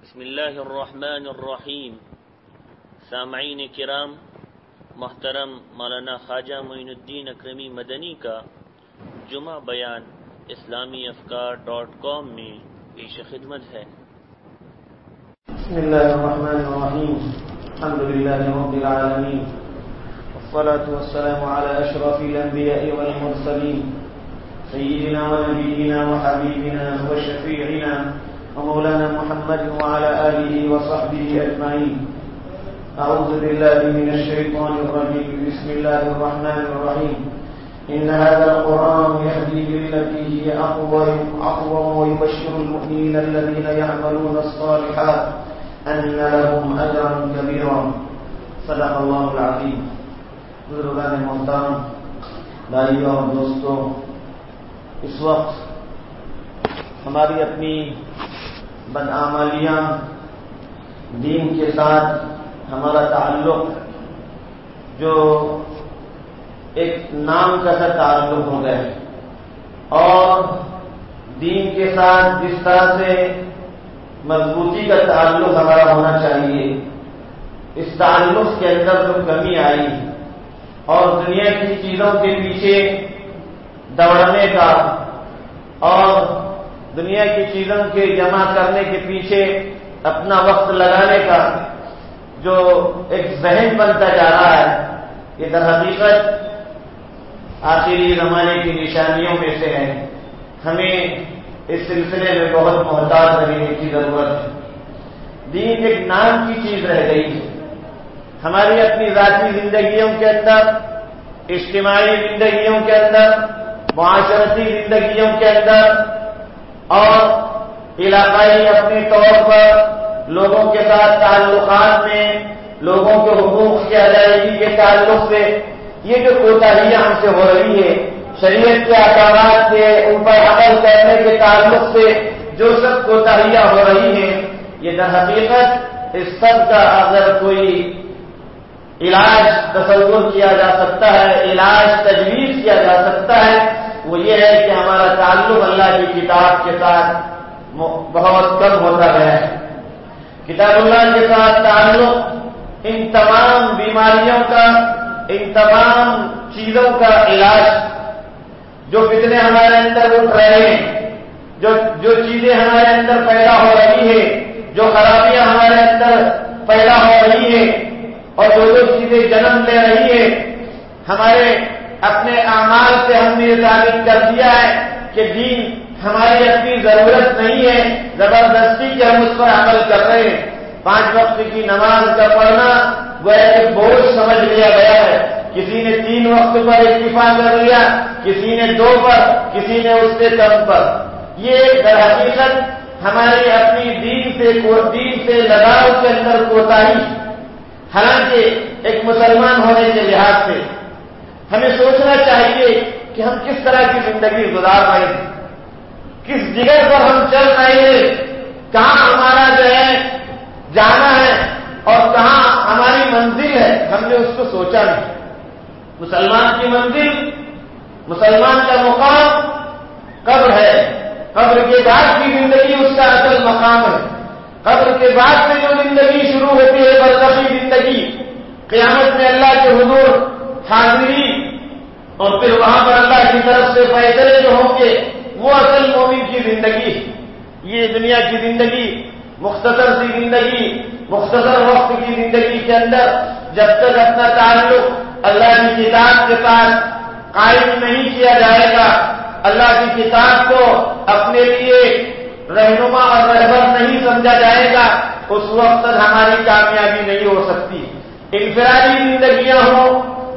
بسم اللہ الرحمن الرحیم۔ سامعین کرام، محترم مولانا خواجہ معین الدین اکرمی مدنی کا جمعہ بیان اسلامیافکار.com میں پیش خدمت ہے۔ بسم اللہ الرحمن الرحیم، الحمد للہ رب العالمین، والصلاة والسلام علی اشرف الانبیاء والمرسلین، سیدنا ونبینا وحبیبنا وشفیعنا ومولانا محمد وعلى آله وصحبه أجمعين۔ أعوذ بالله من الشيطان الرجيم، بسم الله الرحمن الرحيم۔ إن هذا القرآن يهدي للتي هي أقوم ويبشر المؤمنين الذين يعملون الصالحات أن لهم أجرا كبيرا۔ صدق الله العظيم۔ بزرگان محترم، بھائیوں اور دوستوں، اس وقت ہماری اپنی بدعمالیاں، دین کے ساتھ ہمارا تعلق جو ایک نام کا سا تعلق ہو گیا ہے، اور دین کے ساتھ جس طرح سے مضبوطی کا تعلق ہمارا ہونا چاہیے، اس تعلق کے اندر جو کمی آئی اور دنیا کی چیزوں کے پیچھے دوڑنے کا اور دنیا کی چیزوں کے جمع کرنے کے پیچھے اپنا وقت لگانے کا جو ایک ذہن بنتا جا رہا ہے، یہ در حقیقت آخری زمانے کی نشانیوں میں سے ہے۔ ہمیں اس سلسلے میں بہت محتاط رہنے کی ضرورت ہے۔ دین ایک نام کی چیز رہ گئی ہے۔ ہماری اپنی ذاتی زندگیوں کے اندر، اجتماعی زندگیوں کے اندر، معاشرتی زندگیوں کے اندر اور علاقائی اپنے طور پر لوگوں کے ساتھ تعلقات میں، لوگوں کے حقوق کی ادائیگی کے تعلق سے یہ جو کوتاہیاں ہم سے ہو رہی ہے، شریعت کے احکامات کے اوپر عمل کرنے کے تعلق سے جو سب کوتاہیاں ہو رہی ہیں، یہ در حقیقت اس سب کا اگر کوئی علاج تصور کیا جا سکتا ہے، علاج تجویز کیا جا سکتا ہے، وہ یہ ہے کہ ہمارا تعلق اللہ کی کتاب کے ساتھ بہت کم ہوتا گیا ہے۔ کتاب اللہ کے ساتھ تعلق ان تمام بیماریوں کا، ان تمام چیزوں کا علاج، جو فتنے ہمارے اندر اٹھ رہے ہیں، جو چیزیں ہمارے اندر پیدا ہو رہی ہیں، جو خرابیاں ہمارے اندر پیدا ہو رہی ہیں اور جو چیزیں جنم لے رہی ہیں، ہمارے اپنے اعمال سے ہم نے ثابت کر دیا ہے کہ دین ہماری اپنی ضرورت نہیں ہے، زبردستی کے ہم اس پر عمل کر رہے ہیں۔ 5 وقت کی نماز کا پڑھنا وہ ایک بوجھ سمجھ لیا گیا ہے۔ کسی نے 3 وقت پر اکتفا کر لیا، کسی نے 2 پر، کسی نے اس سے کم پر۔ یہ در حقیقت ہماری اپنی دین سے لگاؤ کے اندر کوتاہی۔ حالانکہ ایک مسلمان ہونے کے لحاظ سے ہمیں سوچنا چاہیے کہ ہم کس طرح کی زندگی گزار رہے ہیں، کس جگہ پر ہم چل رہے ہیں، کہاں ہمارا جو ہے جانا ہے اور کہاں ہماری منزل ہے، ہم نے اس کو سوچا نہیں۔ مسلمان کی منزل، مسلمان کا مقام قبر ہے، قبر کے بعد کی زندگی اس کا اصل مقام ہے۔ قبر کے بعد سے جو زندگی شروع ہوتی ہے، برزخی زندگی، قیامت میں اللہ کے حضور حاضری اور پھر وہاں پر اللہ کی طرف سے فیصلے جو ہوں گے، وہ اصل مومن کی زندگی۔ یہ دنیا کی زندگی، مختصر سی زندگی، مختصر وقت کی زندگی کے اندر جب تک اپنا تعلق اللہ کی کتاب کے ساتھ قائم نہیں کیا جائے گا، اللہ کی کتاب کو اپنے لیے رہنما اور رہبر نہیں سمجھا جائے گا، اس وقت تک ہماری کامیابی نہیں ہو سکتی۔ انفرادی زندگیاں ہوں،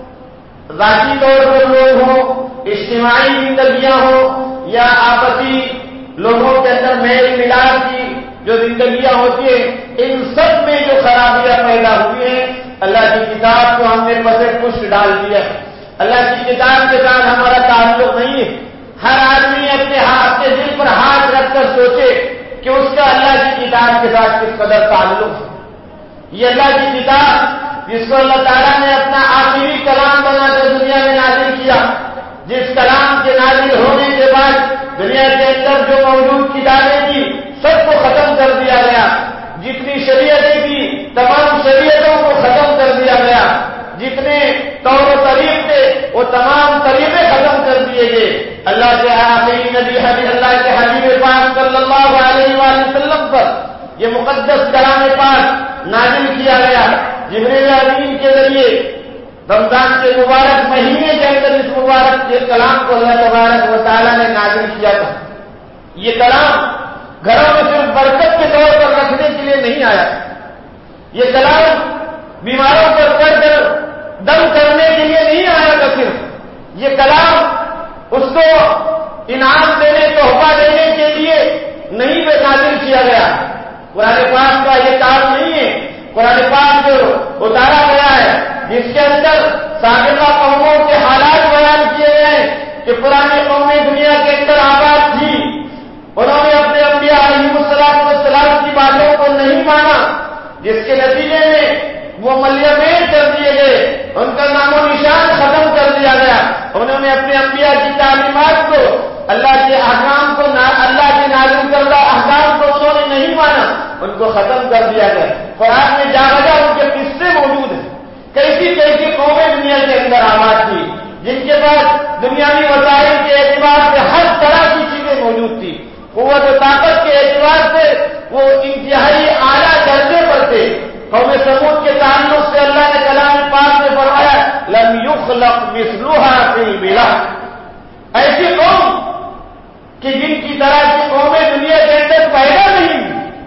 ذاتی طور پر لوگ ہوں، اجتماعی زندگیاں ہوں، یا آپسی لوگوں کے اندر میل ملاپ کی جو زندگیاں ہوتی ہیں، ان سب میں جو خرابیاں پیدا ہوئی ہیں، اللہ کی کتاب کو ہم نے پسے پشت ڈال دیا ہے۔ اللہ کی کتاب کے ساتھ ہمارا تعلق نہیں ہے۔ ہر آدمی اپنے دل پر ہاتھ رکھ کر سوچے کہ اس کا اللہ کی کتاب کے ساتھ کس قدر تعلق ہے۔ یہ اللہ کی کتاب جس کو اللہ تعالیٰ نے اپنا آخری کلام بنا کر دنیا میں نازل کیا، جس کلام کے نازل ہونے کے بعد دنیا کے اندر جو موجود کتابیں تھی سب کو ختم کر دیا گیا، طور و طریق تھے وہ تمام طریقے ختم کر دیے گئے. اللہ کے آخری نبی اللہ کے حبیب پاک صلی اللہ علیہ وآلہ وسلم پر یہ مقدس کلام پاک نازل کیا گیا. جبریل امین کے ذریعے رمضان کے مبارک مہینے کے اندر اس مبارک کے کلام کو اللہ تبارک و تعالیٰ نے نازل کیا تھا. یہ کلام گھروں میں صرف برکت کے طور پر رکھنے کے لیے نہیں آیا. یہ کلام بیماروں پر چڑھ کر دم کرنے کے لیے نہیں آیا تھا. صرف یہ کلام اس کو انعام دینے تحفہ دینے کے لیے نہیں نازل کیا گیا. قرآن پاک کا یہ کام نہیں ہے. قرآن پاک جو اتارا گیا ہے جس کے اندر سابقہ قوموں کے حالات بیان کیے گئے ہیں کہ پرانی قومیں دنیا کے اندر آباد تھی, انہوں نے اپنے انبیاء علیہ السلام کی باتوں کو نہیں مانا, جس کے نتیجے میں وہ ملیمین کر دیے گئے, ان کا نام و نشان ختم کر دیا گیا. انہوں نے اپنے انبیاء کی تعلیمات کو, اللہ کے احکام کو, اللہ کے نازل کردہ احکام کو انہوں نے نہیں مانا, ان کو ختم کر دیا گیا. قرآن میں جا بجا ان کے قصے موجود ہیں. کیسی کیسی قومیں دنیا کے اندر آباد تھی جن کے پاس دنیاوی وسائل کے اعتبار سے ہر طرح کی چیزیں موجود تھی. قوت و طاقت کے اعتبار سے وہ انتہائی اعلیٰ درجے پر تھے. قوم سمود کے تعلق سے اللہ نے کلام پاک میں فرمایا لم یخلق مثلها فی البلاد, ایسی قوم کہ جن کی طرح کی قومیں دنیا کے اندر پیدا نہیں.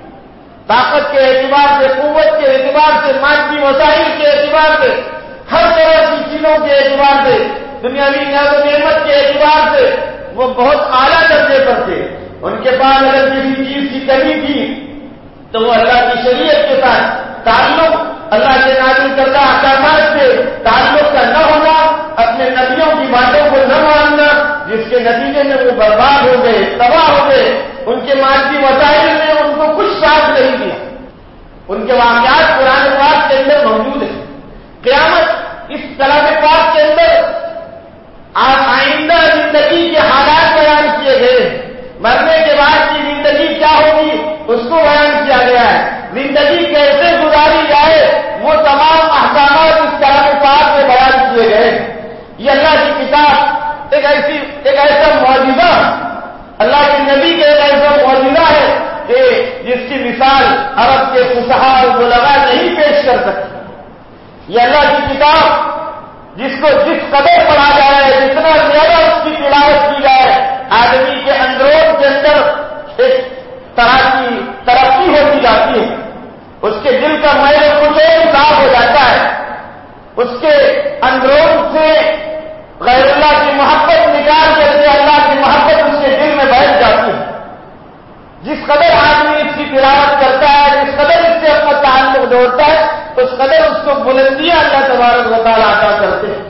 طاقت کے اعتبار سے, قوت کے اعتبار سے, مادی وسائل کے اعتبار سے, ہر طرح کی چیزوں کے اعتبار سے, دنیاوی نیاز و نعمت کے اعتبار سے وہ بہت اعلیٰ درجے پر تھے. ان کے پاس اگر کسی چیز کی کمی تھی تو وہ اللہ کی شریعت کے ساتھ تعلق, اللہ کے نازل کردہ احکامات سے تعلق کا نہ ہونا, اپنے نبیوں کی باتوں کو نہ ماننا, جس کے نتیجے میں وہ برباد ہو گئے, تباہ ہو گئے. ان کے مادی وسائل نے ان کو کچھ ساتھ نہیں دیا. ان کے واقعات قرآن پاک کے اندر موجود ہیں. قیامت اس کلام پاک کے اندر آئندہ زندگی کے حالات بیان کیے گئے. مرنے کے بعد کی زندگی کیا ہوگی اس کو بیان کیا گیا ہے. زندگی کیسے گزاری جائے وہ تمام احکامات اس کلام پاک میں بیان کیے گئے. یہ اللہ کی کتاب ایک ایسا معجزہ, اللہ کے نبی کے ایک ایسا معجزہ ہے کہ جس کی مثال عرب کے فصحاء اور بلغاء نہیں پیش کر سکتے. یہ اللہ کی کتاب جس کو جس قدر پڑھا جائے, جتنا زیادہ اس کی تلاوت کی جائے, آدمی کے اندرون کے اندر ایک طرح کی ترقی ہوتی جاتی ہے. اس کے دل کا میل کچھ صاف ہو جاتا ہے. اس کے اندرون سے غیر اللہ کی محبت نکال کر کے اللہ کی محبت اس کے دل میں بیٹھ جاتی ہے. جس قدر آدمی اس کی تلاوت کرتا ہے, جس قدر اس سے اپنا تعلق جوڑتا ہے, اس قدر اس کو بلندیاں اللہ تبارک و تعالیٰ عطا کرتے ہیں.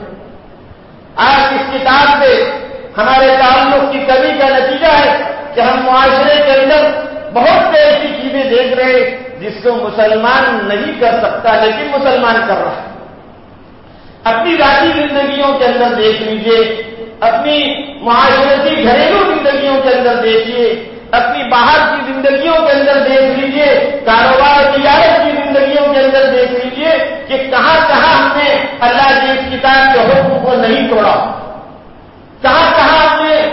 آج اس کتاب سے ہمارے تعلق کی کمی کا نتیجہ ہے کہ ہم معاشرے کے اندر بہت سے ایسی چیزیں دیکھ رہے ہیں جس کو مسلمان نہیں کر سکتا لیکن مسلمان کر رہا ہے. اپنی ذاتی زندگیوں کے اندر دیکھ لیجئے, اپنی معاشرتی گھریلو زندگیوں کے اندر دیکھیے, اپنی باہر کی زندگیوں کے اندر دیکھ لیجئے, کاروبار تجارت کی زندگیوں کے اندر دیکھ لیجئے کہ کہاں کہاں ہم نے اللہ کی اس کتاب کے حکم کو نہیں توڑا, کہاں کہاں ہم نے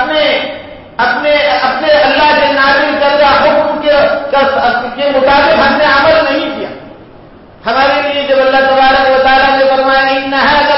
اپنے اللہ کے نازل کردہ حکم کے مطابق ہم نے عمل نہیں کیا. ہمارے لیے جب اللہ تبارک و تعالیٰ نے فرمایا ان ھذا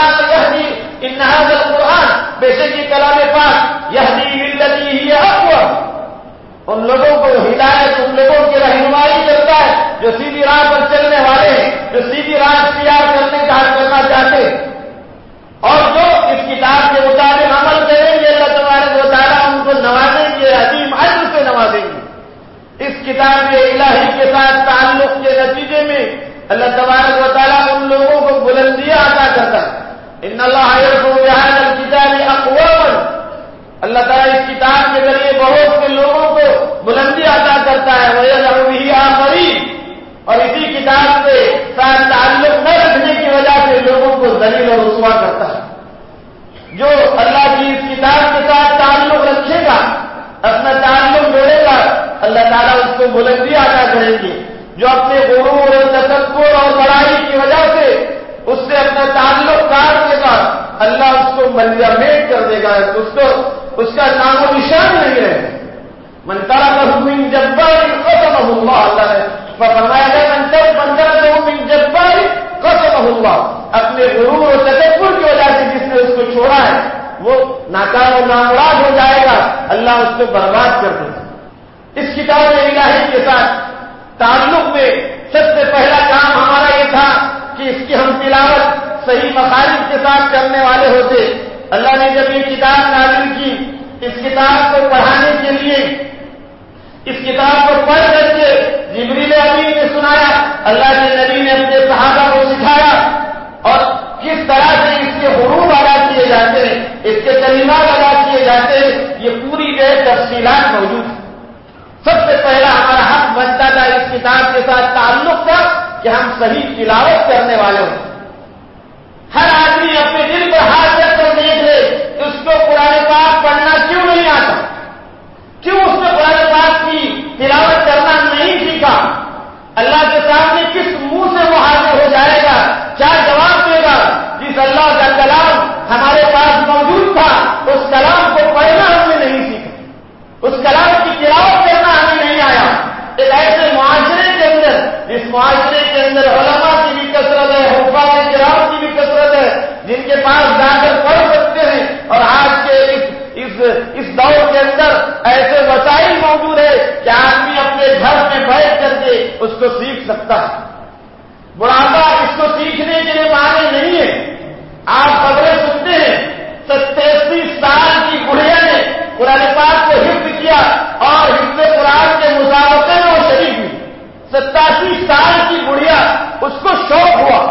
القرآن, بے شک یہ کلام پاک یہدی للتی ہی اقوم, ان لوگوں کو ہدایت, ان لوگوں کی رہنمائی کرتا ہے جو سیدھی راہ پر چلنے والے ہیں, جو سیدھی راہ اختیار کرنا چاہتے ہیں, اور جو اس کتاب کے مطابق عمل کریں گے اللہ تبارک و تعالیٰ ان کو نوازیں گے, عظیم اجر سے نوازیں گے. اس کتاب الہی کے ساتھ تعلق کے نتیجے میں اللہ تبارک و تعالیٰ ان لوگوں کو بلندیاں عطا کرتا ہے. ان اللہ یرفع بہذا الکتاب اقواما, اللہ تعالیٰ اس کتاب کے ذریعے بہت سے لوگوں کو بلندی عطا کرتا ہے. وَيَذَرُ بِهِ آخَرِينَ, اور اسی کتاب کے ساتھ تعلق نہ رکھنے کی وجہ سے لوگوں کو ذلیل اور رسوا کرتا ہے. جو اللہ کی اس کتاب کے ساتھ تعلق رکھے گا, اپنا تعلق جوڑے گا, اللہ تعالیٰ اس کو بلندی عطا کریں گے. جو اپنے غرور اور تکبر اور بڑائی کی وجہ سے اس سے اپنا تعلق کاٹ دے گا، اللہ اس کو ملیمیٹ کر دے گا، اس کا نام و نشان نہیں رہے گا۔ من ترکہ من جبار قسمہ اللہ، اللہ نے فرمایا ہے من ترکہ من جبار قسمہ اللہ، اپنے غرور و تکبر کی وجہ سے جس نے اس کو چھوڑا ہے وہ ناکام و نامراد ہو جائے گا، اللہ اس کو برباد کر دے گا۔ اس کتاب الہی کے ساتھ تعلق میں سب سے پہلا کام ہمارا یہ تھا کہ اس کی ہم تلاوت صحیح مخارج کے ساتھ کرنے والے ہوتے۔ اللہ نے جب یہ کتاب نازل کی، اس کتاب کو پڑھانے کے لیے، اس کتاب کو پڑھ کر کے جبریل امین نے سنایا، اللہ کے نبی نے اپنے صحابہ کو سکھایا، اور کس طرح سے اس کے حروف ادا کیے جاتے ہیں، اس کے کلمات ادا کیے جاتے ہیں، یہ پوری تفصیلات موجود ہیں۔ سب سے پہلا ہمارا حق بنتا تھا اس کتاب کے ساتھ تعلق کا کہ ہم صحیح تلاوت کرنے والے ہوں۔ ہر آدمی اپنے دل پر ہاتھ رکھ کر دیکھ لے کہ اس کو قرآن پاک پڑھنا کیوں نہیں آتا، کیوں اس نے قرآن پاک کی تلاوت کرنا نہیں سیکھا، اللہ کے سامنے کس منہ سے وہ حاضر ہو جائے گا، کیا جواب دے گا؟ جس اللہ کا کلام ہمارے پاس موجود تھا اس کلام کو پڑھنا ہم نے نہیں سیکھا، اس کلام کی تلاوت کرنا ہمیں نہیں آیا۔ ایک ایسے معاشرے کے اندر، جس معاشرے کے اندر علماء کی بھی کثرت ہے، حفاظ کرام کی بھی کثرت ہے، جن کے پاس جا کر پڑھ سکتے ہیں، اور آج کے اس دور کے اندر ایسے وسائل موجود ہے کہ آدمی اپنے گھر میں بیٹھ کر کے اس کو سیکھ سکتا ہے۔ بڑھاپا اس کو سیکھنے کے لیے معنی نہیں ہے۔ آپ خبریں سنتے ہیں 87 سال کی بڑھیا نے قرآن پاک کو حفظ کیا اور حفظ قرآن کے مسابقے میں وہ شریک ہوئی۔ 87 سال کی بڑھیا، اس کو شوق ہوا،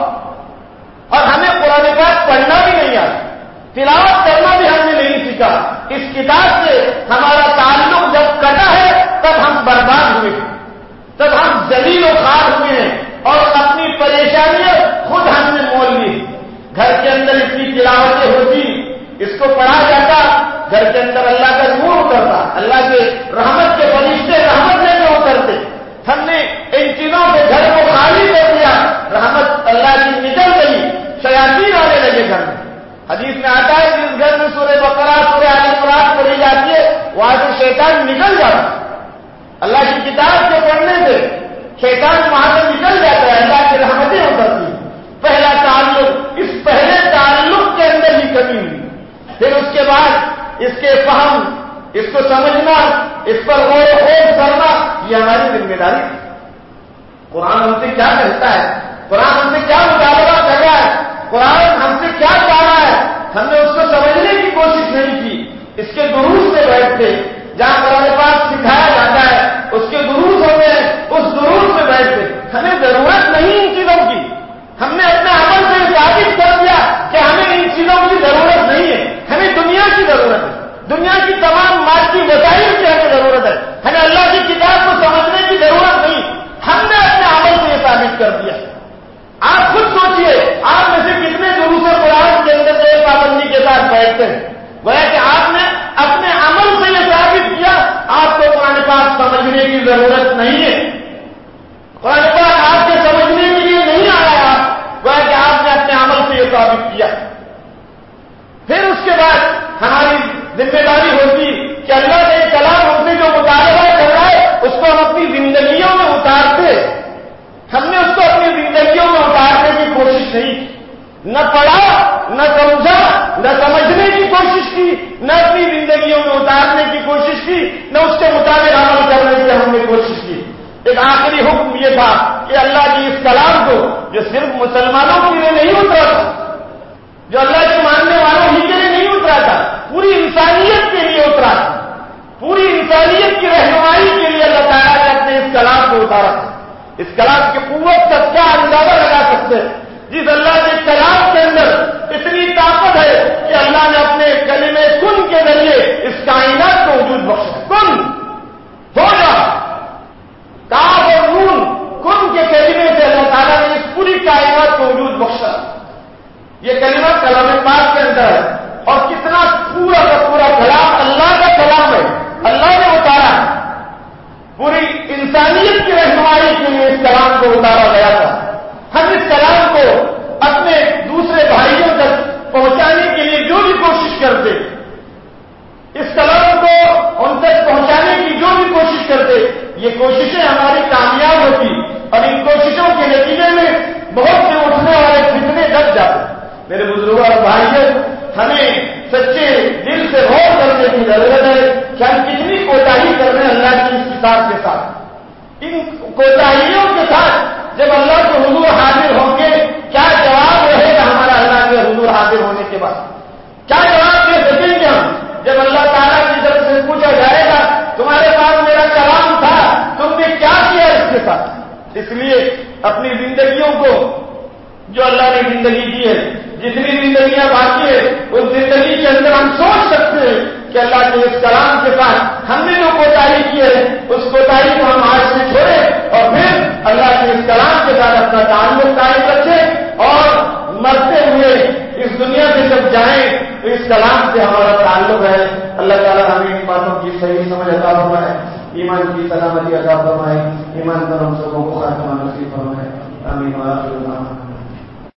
اور ہمیں قرآن پاک پڑھنا بھی نہیں آتا، تلاوت کرنا بھی ہم نے نہیں سیکھا۔ اس کتاب سے ہمارا تعلق جب کٹا ہے تب ہم برباد ہوئے، تب ہم ذلیل و خوار ہوئے ہیں، اور اپنی پریشانیاں خود ہم نے مول لی۔ گھر کے اندر اس کی تلاوتیں ہوتی، اس کو پڑھا جاتا، گھر کے اندر اللہ کا نور اترتا، اللہ کے رحمت کے فرشتے رحمت لے کے اترتے۔ ہم نے ان چیزوں کے گھر کو خالی کر دیا، رحمت اللہ کی نکل گئی، شیاطین آنے لگے گھر میں۔ حدیث میں آتا ہے کہ اس گھر میں سورہ بقرہ، سورہ آل عمران پڑھی جاتی ہے، وہاں سے شیطان نکل جاتا، اللہ کی کتاب کے پڑھنے سے شیطان وہاں سے نکل جاتا ہے، اللہ کی رحمتیں اترتی ہیں۔ پہلا تعلق، اس پہلے تعلق کے اندر ہی کمی ہوئی۔ پھر اس کے بعد اس کے فہم، اس کو سمجھنا، اس پر غور و خوض کرنا، یہ ہماری ذمہ داری ہے۔ قرآن ہم سے کیا کہتا ہے، قرآن ہم سے کیا مطالبہ کر رہا ہے، قرآن ہم سے کیا چاہ رہا ہے، ہم نے اس کو سمجھنے کی کوشش نہیں کی۔ اس کے دروس میں بیٹھتے، جہاں قرآن پاک سکھایا جاتا ہے اس کے دروس ہوتے ہیں، اس دروس میں بیٹھتے۔ ہمیں ضرورت نہیں ان چیزوں کی، ہم نے اپنے عمل سے ثابت کر دیا کہ ہمیں ان چیزوں کی ضرورت نہیں ہے، ہمیں دنیا کی ضرورت ہے، دنیا کی تمام مادی وسائل کی ہمیں ضرورت ہے، ہمیں اللہ کی کتاب کو سمجھنے کی ضرورت نہیں، ہم نے اپنے عمل سے یہ ثابت کر دیا۔ آپ خود سوچئے، آپ میں سے کتنے دروس قرآن کے اندر سے پابندی کے ساتھ بیٹھتے ہیں؟ گویا کہ آپ نے اپنے عمل سے یہ ثابت کیا آپ کو قرآن پاک سمجھنے کی ضرورت نہیں ہے، قرآن پاک آپ کے سمجھنے کے لیے نہیں آیا، گویا کہ آپ نے اپنے عمل سے یہ ثابت کیا۔ پھر اس کے بعد ہماری ذمہ داری ہوتی کہ اللہ کے کلام ہم سے جو مطالبہ کر رہا ہے اس کو ہم اپنی زندگیوں میں اتارتے۔ ہم نے اس کو اپنی زندگیوں میں اتارنے کی کوشش نہیں کی، نہ پڑھا، نہ سمجھا، نہ سمجھنے کی کوشش کی، نہ اپنی زندگیوں میں اتارنے کی کوشش کی، نہ اس کے مطابق عمل کرنے کی ہم نے کوشش کی۔ ایک آخری حکم یہ تھا کہ اللہ کی اس کلام کو، جو صرف مسلمانوں کے لیے نہیں اترا تھا، جو اللہ کے ماننے والوں ہی کے لیے نہیں اترا تھا، پوری انسانیت کے لیے اترا تھا، پوری انسانیت کی رہنمائی کے لیے اللہ تعالیٰ نے اپنے اس کلام کو اتارا تھا۔ اس کلام کی قوت کا کیا اندازہ لگا سکتے ہیں؟ جس اللہ کے کلام کے اندر اتنی طاقت ہے کہ اللہ نے اپنے کلمے کن کے ذریعے اس کائنات کو وجود بخشا۔ کن ہو جا، کاف اور نون، کن کے کلمے سے اللہ تعالیٰ نے اس پوری کائنات کو وجود بخشا۔ یہ کلمہ کلام پاک کے اندر ہے، اور کتنا پورا کا پورا کلام اللہ کا کلام ہے، اللہ نے اتارا ہے۔ پوری انسانیت کی رہنمائی کے لیے اس کلام کو اتارا گیا تھا۔ ہم اس کلام کو اپنے ہماری کامیاب ہوتی اور ان کوششوں کے نتیجے میں بہت سے اٹھنے والے فتنے دب جاتے. میرے بزرگوں اور بھائیوں، ہمیں سچے دل سے غور کرنے کی ضرورت ہے کہ ہم کتنی کوتاہی کر رہے ہیں اللہ کی اس کتاب کے ساتھ. ان کوتاہیوں کے ساتھ جب اللہ کے حضور حاضر ہوں گے، کیا جواب رہے گا ہمارا اللہ کے حضور حاضر ہونے کے بعد؟ کیا جواب دے سکیں گے ہم جب اللہ تعالیٰ کی طرف سے پوچھا جائے گا تمہارے پاس میرا کلام تھا، تم نے کیا کیا اس کے ساتھ؟ اس لیے اپنی زندگیوں کو جو اللہ نے زندگی دی ہے، جتنی زندگیاں باقی ہے اس زندگی کے اندر ہم سوچ سکتے ہیں کہ اللہ کے اس کلام کے ساتھ ہم نے جو کوتاہی کی ہے اس کوتاہی کو ہم آج سے چھوڑیں اور پھر اللہ کے اس کلام کے ساتھ اپنا تعلق قائم رکھیں اور مرتے ہوئے اس دنیا سے جب جائیں تو اس کلام سے ہمارا تعلق ہے. اللہ تعالیٰ ہمیں ان باتوں کی صحیح سمجھ عطا فرمائے، ایمان کی سلامتی عطا فرمائے، ایمان پر ہم سبوں کو خاتمہ نصیب فرمائے. آمین.